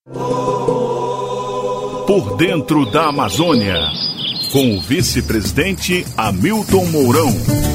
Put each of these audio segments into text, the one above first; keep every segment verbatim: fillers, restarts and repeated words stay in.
Por dentro da Amazônia, com o vice-presidente Hamilton Mourão.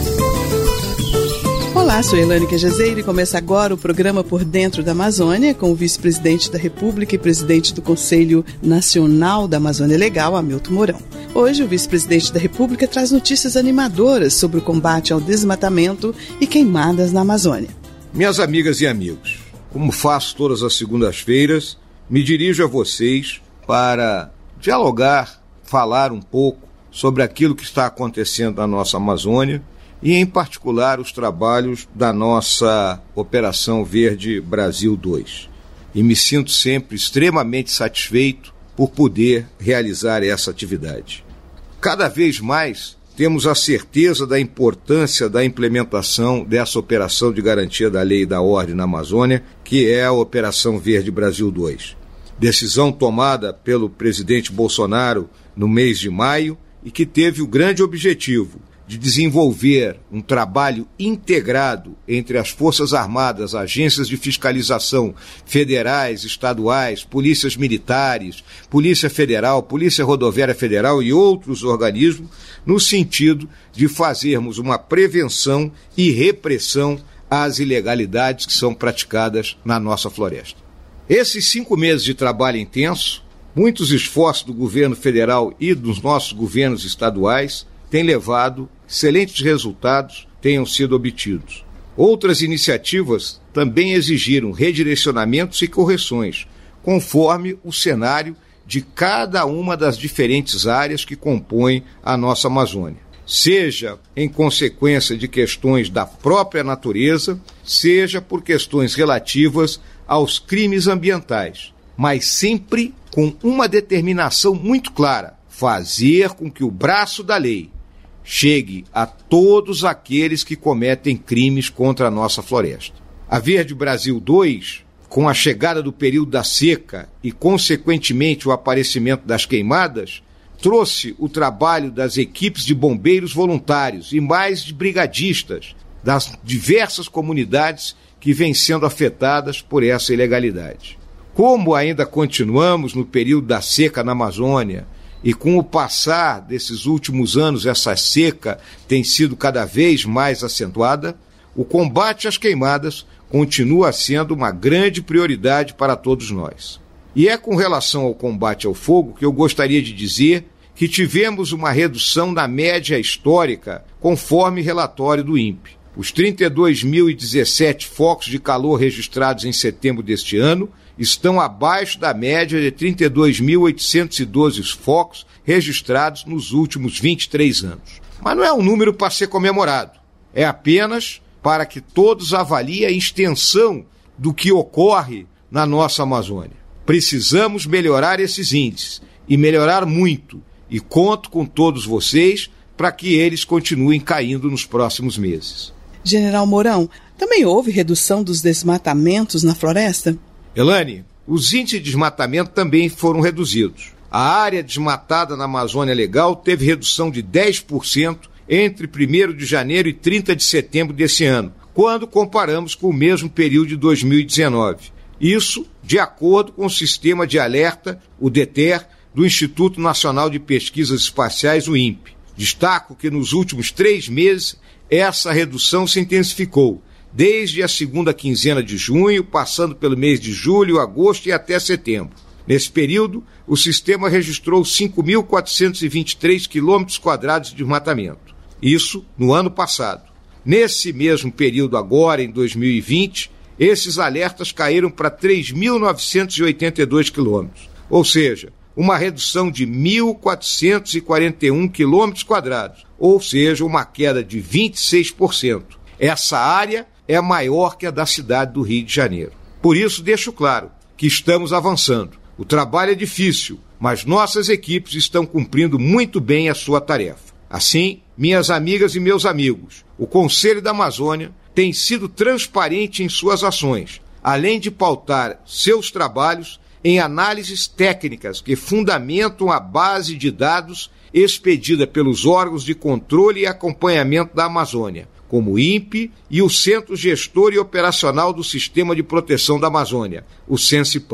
Olá, sou Elane Quejazeiro e começa agora o programa Por Dentro da Amazônia com o vice-presidente da República e presidente do Conselho Nacional da Amazônia Legal, Hamilton Mourão. Hoje, o vice-presidente da República traz notícias animadoras sobre o combate ao desmatamento e queimadas na Amazônia. Minhas amigas e amigos, como faço todas as segundas-feiras, me dirijo a vocês para dialogar, falar um pouco sobre aquilo que está acontecendo na nossa Amazônia e, em particular, os trabalhos da nossa Operação Verde Brasil dois. E me sinto sempre extremamente satisfeito por poder realizar essa atividade. Cada vez mais temos a certeza da importância da implementação dessa operação de garantia da lei e da ordem na Amazônia, que é a Operação Verde Brasil dois. Decisão tomada pelo presidente Bolsonaro no mês de maio e que teve o grande objetivo de desenvolver um trabalho integrado entre as Forças Armadas, agências de fiscalização federais, estaduais, polícias militares, Polícia Federal, Polícia Rodoviária Federal e outros organismos, no sentido de fazermos uma prevenção e repressão às ilegalidades que são praticadas na nossa floresta. Esses cinco meses de trabalho intenso, muitos esforços do governo federal e dos nossos governos estaduais têm levado excelentes resultados tenham sido obtidos. Outras iniciativas também exigiram redirecionamentos e correções, conforme o cenário de cada uma das diferentes áreas que compõem a nossa Amazônia, seja em consequência de questões da própria natureza, seja por questões relativas aos crimes ambientais, mas sempre com uma determinação muito clara: fazer com que o braço da lei chegue a todos aqueles que cometem crimes contra a nossa floresta. A Verde Brasil dois, com a chegada do período da seca e, consequentemente, o aparecimento das queimadas, trouxe o trabalho das equipes de bombeiros voluntários e mais de brigadistas das diversas comunidades que vêm sendo afetadas por essa ilegalidade. Como ainda continuamos no período da seca na Amazônia, e com o passar desses últimos anos essa seca tem sido cada vez mais acentuada, o combate às queimadas continua sendo uma grande prioridade para todos nós. E é com relação ao combate ao fogo que eu gostaria de dizer que tivemos uma redução na média histórica, conforme relatório do INPE. Os trinta e dois mil e dezessete focos de calor registrados em setembro deste ano estão abaixo da média de trinta e dois mil oitocentos e doze focos registrados nos últimos vinte e três anos. Mas não é um número para ser comemorado, é apenas para que todos avaliem a extensão do que ocorre na nossa Amazônia. Precisamos melhorar esses índices, e melhorar muito, e conto com todos vocês para que eles continuem caindo nos próximos meses. General Mourão, também houve redução dos desmatamentos na floresta? Elane, os índices de desmatamento também foram reduzidos. A área desmatada na Amazônia Legal teve redução de dez por cento entre primeiro de janeiro e trinta de setembro desse ano, quando comparamos com o mesmo período de dois mil e dezenove. Isso de acordo com o sistema de alerta, o DETER, do Instituto Nacional de Pesquisas Espaciais, o INPE. Destaco que nos últimos três meses essa redução se intensificou, desde a segunda quinzena de junho, passando pelo mês de julho, agosto e até setembro. Nesse período, o sistema registrou cinco mil quatrocentos e vinte e três quilômetros quadrados de desmatamento. Isso no ano passado. Nesse mesmo período agora, em dois mil e vinte, esses alertas caíram para três mil novecentos e oitenta e dois quilômetros, ou seja, uma redução de mil quatrocentos e quarenta e um quilômetros quadrados, ou seja, uma queda de vinte e seis por cento. Essa área é maior que a da cidade do Rio de Janeiro. Por isso, deixo claro que estamos avançando. O trabalho é difícil, mas nossas equipes estão cumprindo muito bem a sua tarefa. Assim, minhas amigas e meus amigos, o Conselho da Amazônia tem sido transparente em suas ações, além de pautar seus trabalhos em análises técnicas que fundamentam a base de dados expedida pelos órgãos de controle e acompanhamento da Amazônia, como o INPE e o Centro Gestor e Operacional do Sistema de Proteção da Amazônia, o CENSIPAM.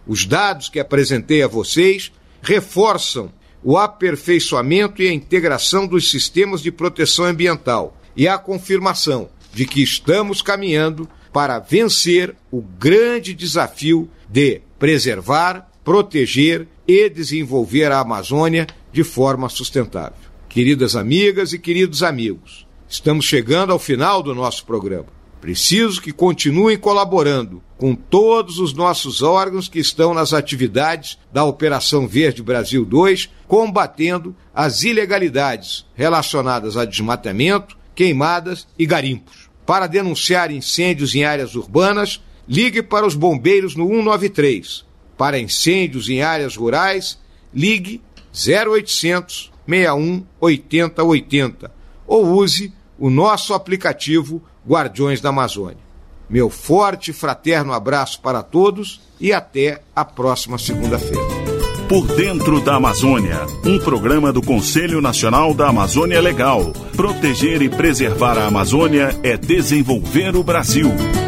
Os dados que apresentei a vocês reforçam o aperfeiçoamento e a integração dos sistemas de proteção ambiental e a confirmação de que estamos caminhando para vencer o grande desafio de preservar, proteger e desenvolver a Amazônia de forma sustentável. Queridas amigas e queridos amigos, estamos chegando ao final do nosso programa. Preciso que continuem colaborando com todos os nossos órgãos que estão nas atividades da Operação Verde Brasil dois, combatendo as ilegalidades relacionadas a desmatamento, queimadas e garimpos. Para denunciar incêndios em áreas urbanas, ligue para os bombeiros no um nove três. Para incêndios em áreas rurais, ligue zero oitocentos, sessenta e um, oitenta, oitenta ou use o nosso aplicativo Guardiões da Amazônia. Meu forte e fraterno abraço para todos e até a próxima segunda-feira. Por Dentro da Amazônia, um programa do Conselho Nacional da Amazônia Legal. Proteger e preservar a Amazônia é desenvolver o Brasil.